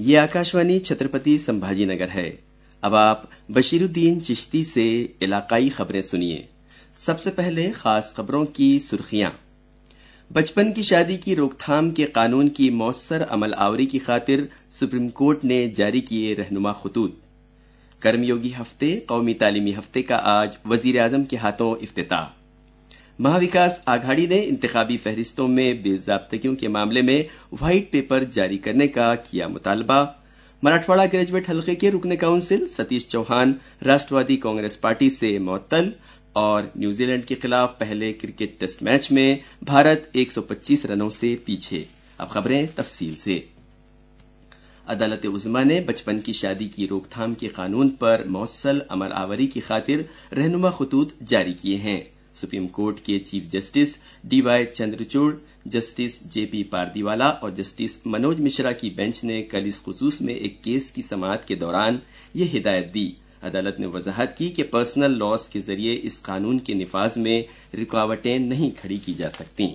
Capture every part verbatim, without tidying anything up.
ये आकाशवाणी छत्रपति संभाजी नगर है। अब आप बशीरुद्दीन चिश्ती से इलाकाई खबरें सुनिए। सबसे पहले खास खबरों की सुर्खियां। बचपन की शादी की रोकथाम के कानून की मौसर अमल आवरी की खातिर सुप्रीम कोर्ट ने जारी किए रहनुमा खतूत। कर्मयोगी हफ्ते कौमी तालीमी हफ्ते का आज वजीर आजम के हाथों इफ्तिताह। महाविकास आघाड़ी ने इंतखाबी फहरिस्तों में बेजाब्तगियों के मामले में व्हाइट पेपर जारी करने का किया मुतालबा। मराठवाड़ा ग्रेजुएट हलके के रुकने council Satish Chauhan Rashtravadi Congress party से मुअत्तल। और न्यूजीलैंड के खिलाफ पहले क्रिकेट टेस्ट मैच में भारत एक सौ पच्चीस रनों से पीछे। अब खबरें तफसील से। अदालत उज़्मा ने बचपन की शादी की रोकथाम के कानून पर मौसल अमल आवरी की खातिर रहनुमा खतूत जारी किए हैं। सुप्रीम कोर्ट के chief justice D Y Chandrachud, justice J P Pardiwala और जस्टिस मनोज मिश्रा की बेंच ने कल इस खुसूस में एक केस की समाअत के दौरान ये हिदायत दी। अदालत ने वजाहत की कि पर्सनल लॉस के जरिए इस कानून के निफाज में रुकावटें नहीं खड़ी की जा सकती।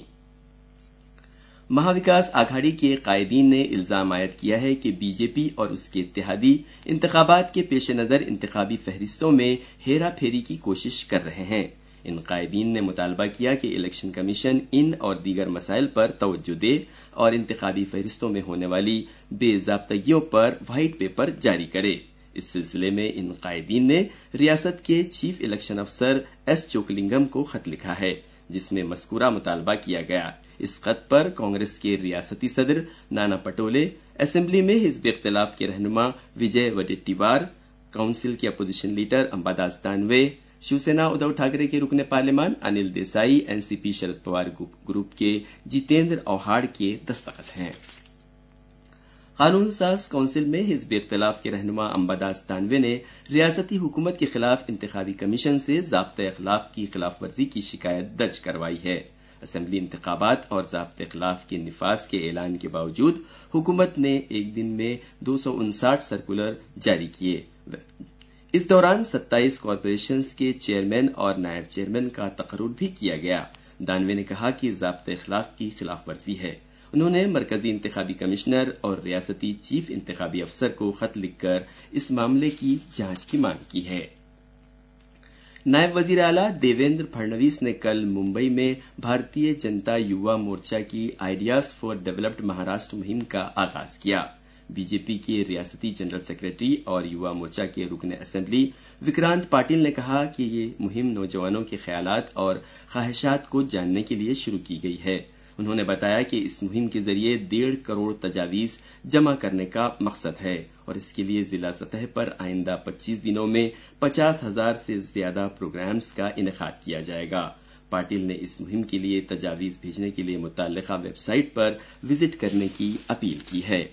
महाविकास आघाड़ी के कायदीन ने इल्जाम आयद किया है कि बीजेपी और उसके इत्तेहादी इंतखाबात के पेश नजर इंतखाबी फहरिस्तों में हेरा फेरी की कोशिश कर रहे हैं। इन कायदीन ने मुतालबा किया कि इलेक्शन कमीशन इन और दीगर मसाइल पर तवज्जो दे और इंतखाबी फहरिस्तों में होने वाली बेजाब्तगियों पर व्हाइट पेपर जारी करे। इस सिलसिले में इन कायदीन ने रियासत के चीफ इलेक्शन अफसर एस चोकलिंगम को खत लिखा है, जिसमें मस्कूरा मुतालबा किया गया। इस खत पर कांग्रेस के रियासती सदर नाना पटोले, असेंबली में हिज़्ब इख्तिलाफ के रहनुमा विजय वडेट्टीवार, काउंसिल के अपोजिशन लीडर अंबादास दानवे, शिवसेना उद्धव ठाकरे के रुकने पार्लियामान अनिल देसाई, एनसीपी शरद पवार ग्रुप के जितेंद्र औहाड़ के दस्तखत हैं। कानून साज काउंसिल में हिज़्ब इख्तिलाफ के रहनुमा अंबादास दानवे ने रियासती हुकूमत के खिलाफ इंतखाबी कमीशन से ज़ाब्ते अखलाक की खिलाफ वर्जी की शिकायत दर्ज करवाई है। असेंबली इंतखाबात और ज़ाब्ते अखलाक के निफाज के ऐलान के बावजूद हुकूमत ने एक दिन में दो सौ उनसाठ सर्कुलर जारी किए। इस दौरान सत्ताईस कॉरपोरेशंस के चेयरमैन और नायब चेयरमैन का तकर्रुर भी किया गया। दानवे ने कहा कि ज़ाब्ते अखलाक की खिलाफ वर्जी है। उन्होंने मरकजी इंतखाबी कमिश्नर और रियासती चीफ इंतखाबी अफसर को खत लिखकर इस मामले की जांच की मांग की है। नायब वजीर आला देवेंद्र फडणवीस ने कल मुंबई में भारतीय जनता युवा मोर्चा की आइडियाज फॉर डेवलप्ड महाराष्ट्र मुहिम का आगाज किया। बीजेपी के रियासती जनरल सेक्रेटरी और युवा मोर्चा के रुकने असेंबली विक्रांत पाटिल ने कहा कि ये मुहिम नौजवानों के ख्यालात और ख्वाहिशात को जानने के लिए शुरू की गई है। उन्होंने बताया कि इस मुहिम के जरिए डेढ़ करोड़ तजावीज जमा करने का मकसद है और इसके लिए जिला सतह पर आइंदा पच्चीस दिनों में पचास हजार से ज्यादा प्रोग्राम्स का इनेकाद किया जाएगा। पाटिल ने इस मुहिम के लिए तजावीज भेजने के लिए मुतल्लिका वेबसाइट पर विजिट करने की अपील की है।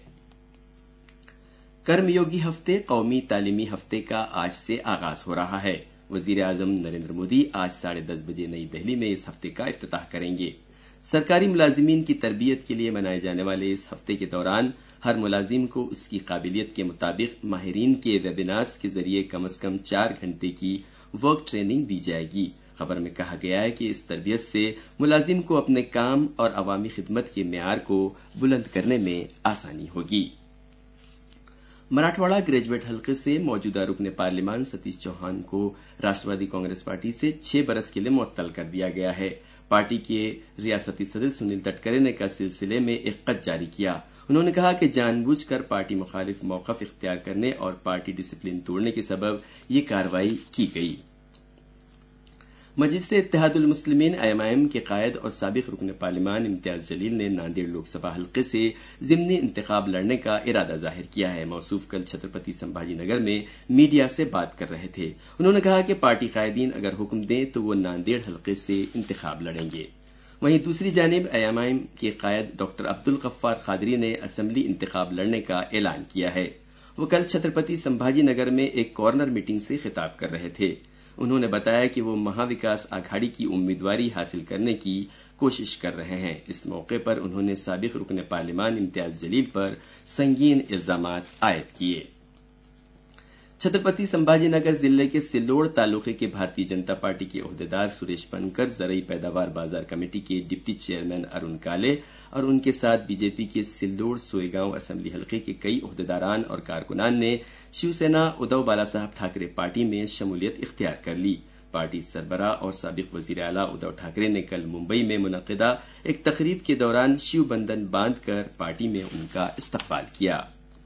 कर्मयोगी हफ्ते कौमी तालीमी हफ्ते का आज से आगाज हो रहा है। वजीर आजम नरेंद्र मोदी आज साढ़े दस बजे नई दिल्ली में इस हफ्ते का इफ्तिताह करेंगे। सरकारी मुलाजिमीन की तरबियत के लिए मनाए जाने वाले इस हफ्ते के दौरान हर मुलाजिम को उसकी काबिलियत के मुताबिक माहिरीन के वेबिनार्स के जरिए कम अज कम चार घंटे की वर्क ट्रेनिंग दी जाएगी। खबर में कहा गया है कि इस तरबियत से मुलाजिम को अपने काम और अवामी खिदमत के मेयार को बुलंद करने में आसानी होगी। मराठवाड़ा ग्रेजुएट हलके से मौजूदा रुकने पार्लियामान सतीश चौहान को राष्ट्रवादी कांग्रेस पार्टी से छह बरस के लिए मुअत्तल कर दिया गया है। पार्टी के रियासती सदस्य सुनील तटकरे ने कल सिलसिले में एक खत जारी किया। उन्होंने कहा कि जानबूझकर पार्टी मुखालिफ मौकफ इख्तियार करने और पार्टी डिसिप्लिन तोड़ने के सबब ये कार्रवाई की गई। मजलिस इत्तेहादुल मुस्लिमीन एएमआईएम के कायद और साबिक रुकने पार्लियामान इम्तियाज जलील ने नांदेड़ लोकसभा हलके से जिमनी इंतखाब लड़ने का इरादा जाहिर किया है। मौसूफ कल छत्रपति संभाजी नगर में मीडिया से बात कर रहे थे। उन्होंने कहा कि पार्टी कायदीन अगर हुक्म दें तो वो नांदेड़ हलके से इंतखाब लड़ेंगे। वहीं दूसरी जानिब एएमआईएम के कायद डॉक्टर अब्दुल गफ्फार कादरी ने असेंबली इंतखाब लड़ने का ऐलान किया है। वो कल छत्रपति संभाजी नगर में एक कॉर्नर मीटिंग से खिताब कर रहे थे। उन्होंने बताया कि वो महाविकास आघाड़ी की उम्मीदवारी हासिल करने की कोशिश कर रहे हैं। इस मौके पर उन्होंने साबिक रुकने पार्लियामान इम्तियाज जलील पर संगीन इल्जामात आयद किए। छत्रपति संभाजी नगर जिले के सिल्लोड़ तालुके के भारतीय जनता पार्टी के ओहदेदार सुरेश बनकर, जरई पैदावार बाजार कमेटी के डिप्टी चेयरमैन अरुण काले और उनके साथ बीजेपी के सिल्लोड़ सोएगांव असेंबली हलके के कई ओहदेदारान और कारकुनान ने शिवसेना उद्धव बाला साहब ठाकरे पार्टी में शमूलियत इख्तियार कर ली। पार्टी सरबराह और साबिक वजीर आला उद्धव ठाकरे ने कल मुंबई में मुनक्किदा एक तकरीब के दौरान शिव बंधन बांधकर पार्टी में उनका इस्तकबाल किया।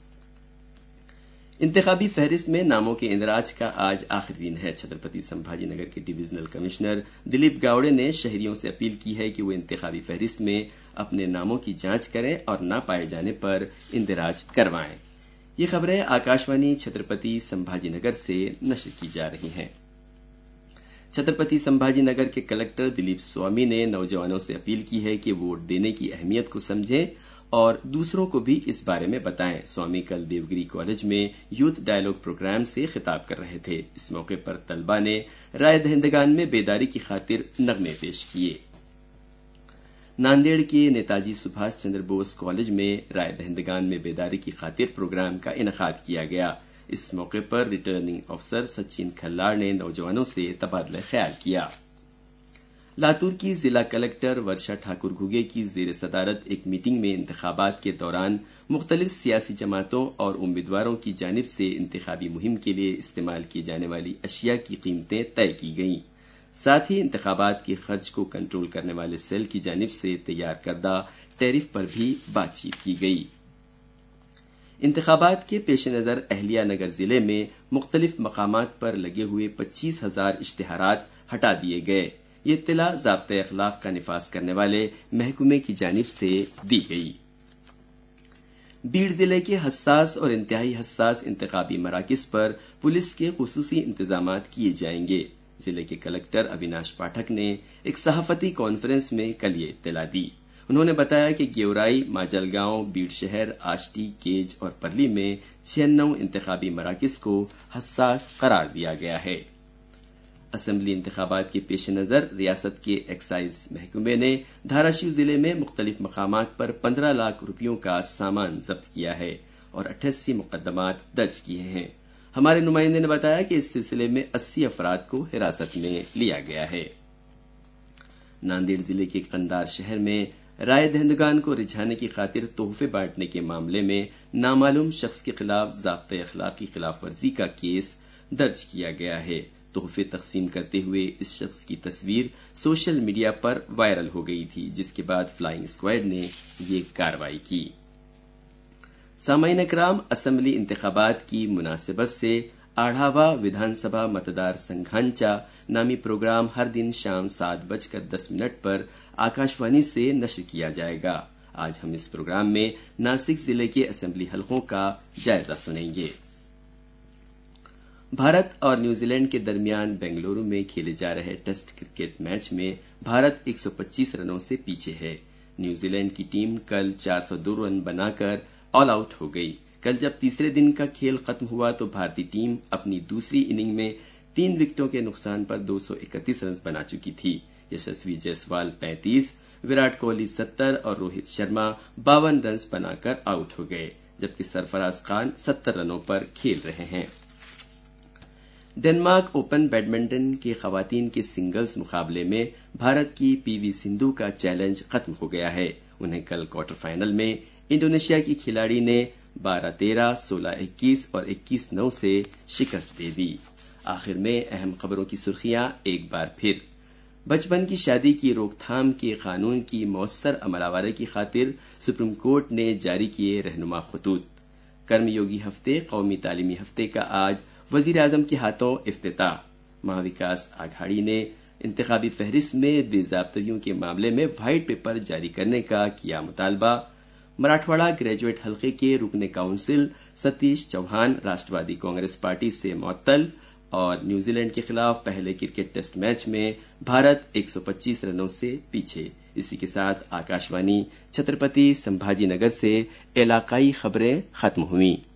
इंतखाबी फहरिस्त में नामों के इंदराज का आज आखिरी दिन है। छत्रपति संभाजी नगर के डिविजनल कमिश्नर दिलीप गावड़े ने शहरियों से अपील की है कि वो इंतखाबी फहरिस्त में अपने नामों की जांच करें और न पाए जाने पर इंदराज करवाएं। ये खबरें आकाशवाणी छत्रपति संभाजी नगर से नशर की जा रही हैं। छत्रपति संभाजी नगर के कलेक्टर दिलीप स्वामी ने नौजवानों से अपील की है कि वोट देने की अहमियत को समझें और दूसरों को भी इस बारे में बताएं। स्वामी कल देवगिरी कॉलेज में यूथ डायलॉग प्रोग्राम से खिताब कर रहे थे। इस मौके पर तलबा ने राय दहिंदगान में बेदारी की खातिर नगमे पेश किए। नांदेड़ के नेताजी सुभाष चंद्र बोस कॉलेज में राय दहिंदगान में बेदारी की खातिर प्रोग्राम का इनेकाद किया गया। इस मौके पर रिटर्निंग अफसर सचिन खल्लाड़ ने नौजवानों से तबादला ख्याल किया। लातूर की जिला कलेक्टर वर्षा ठाकुर घुगे की जेर सदारत एक मीटिंग में इंतखाबात के दौरान मुख्तलिफ सियासी जमातों और उम्मीदवारों की जानिब से इंतखाबी मुहिम के लिए इस्तेमाल की जाने वाली अशिया की कीमतें तय की गईं। साथ ही इंतखाबात के खर्च को कंट्रोल करने वाले सेल की जानिब से तैयार करदा टैरिफ पर भी बातचीत की गई। इंतखाबात के पेश नजर अहलिया नगर जिले में मुख्तलिफ मकामात पर लगे हुए पच्चीस हजार इश्तिहारात हटा दिए गए। ये इत्तला ज़ाब्ते अखलाक का निफाज करने वाले महकमे की जानिब से दी गई। बीड़ जिले के हसास और इंतहाई हसास इंतखाबी मराकिज पर पुलिस के खुसूसी इंतजामात किए जाएंगे। जिले के कलेक्टर अविनाश पाठक ने एक सहाफती कॉन्फ्रेंस में कल ये इत्तला दी। उन्होंने बताया कि गेवराई, माजलगांव, बीड़ शहर, आष्टी, केज और परली में छियानवे इंतखाबी मराकिज को हसास करार दिया गया है। असेंबली इंतखाबात के पेश नजर रियासत के एक्साइज महकमे ने धाराशिव जिले में मुख्तलिफ मकामात पर पंद्रह लाख रुपयों का सामान जब्त किया है और अट्ठासी मुकदमात दर्ज किए हैं। हमारे नुमाइंदे ने बताया कि इस सिलसिले में अस्सी अफराद को हिरासत में लिया गया है। नांदेड़ जिले के कंदार शहर में राय दहिंदगान को रिझाने की खातिर तोहफे बांटने के मामले में नामालूम शख्स के खिलाफ ज़ाब्ते अखलाक की खिलाफ वर्जी का केस दर्ज किया गया है। तोहफे तकसीम करते हुए इस शख्स की तस्वीर सोशल मीडिया पर वायरल हो गई थी, जिसके बाद फ्लाइंग स्क्वाड ने ये कार्रवाई की। सामाईन इकराम, असेंबली इंतखाबात की मुनासिबत से आढ़ावा विधानसभा मतदार संघांचा नामी प्रोग्राम हर दिन शाम सात बजकर दस मिनट पर आकाशवाणी से नश्र किया जाएगा। आज हम इस प्रोग्राम में नासिक जिले के असेंबली हलकों का जायजा सुनेंगे। भारत और न्यूजीलैंड के दरमियान बेंगलुरु में खेले जा रहे टेस्ट क्रिकेट मैच में भारत एक सौ पच्चीस रनों से पीछे है। न्यूजीलैंड की टीम कल चार सौ दो रन बनाकर ऑल आउट हो गई। कल जब तीसरे दिन का खेल खत्म हुआ तो भारतीय टीम अपनी दूसरी इनिंग में तीन विकेटों के नुकसान पर दो सौ इकतीस रन बना चुकी थी। यशस्वी जायसवाल पैंतीस, विराट कोहली सत्तर और रोहित शर्मा बावन रन बनाकर आउट हो गए, जबकि सरफराज खान सत्तर रनों पर खेल रहे हैं। डेनमार्क ओपन बैडमिंटन के खवातीन के सिंगल्स मुकाबले में भारत की पीवी सिंधु का चैलेंज खत्म हो गया है। उन्हें कल क्वार्टर फाइनल में इंडोनेशिया की खिलाड़ी ने बारह तेरह, सोलह इक्कीस और इक्कीस नौ से शिकस्त दे दी। आखिर में अहम खबरों की सुर्खियां एक बार फिर। बचपन की शादी की रोकथाम के कानून की मौसर अमलावरी की खातिर सुप्रीम कोर्ट ने जारी किए रहनुमा खतूत। कर्मयोगी हफ्ते कौमी तालीमी हफ्ते का आज वजीर आजम के हाथों इफ्तिताह। महाविकास आघाड़ी ने इंतखाबी फहरिस्त में बेजाब्तगियों के मामले में व्हाइट पेपर जारी करने का किया मुतालबा। मराठवाड़ा ग्रेजुएट हलके के रुकने council Satish Chauhan Rashtravadi Congress party से मुअत्तल और न्यूजीलैंड के खिलाफ पहले क्रिकेट टेस्ट मैच में भारत एक सौ पच्चीस रनों से पीछे। इसी के साथ आकाशवाणी छत्रपति संभाजी नगर से इलाकाई खबरें खत्म हुई।